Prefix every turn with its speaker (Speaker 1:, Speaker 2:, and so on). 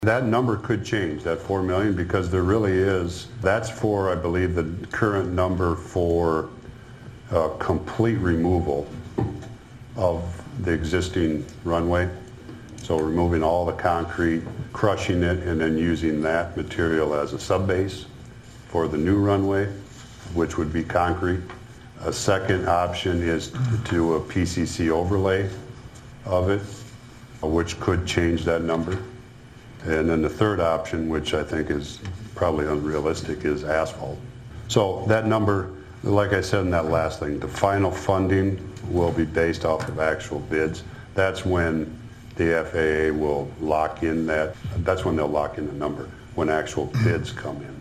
Speaker 1: That number could change, that 4 million, because there really is, that's for, I believe, the current number for complete removal of the existing runway. So removing all the concrete, crushing it, and then using that material as a subbase for the new runway, which would be concrete. A second option is to do a PCC overlay of it, which could change that number. And then the third option, which I think is probably unrealistic, is asphalt. So that number, like I said in that last thing, the final funding will be based off of actual bids. That's when the FAA will lock in that's when they'll lock in the number, when actual bids come in.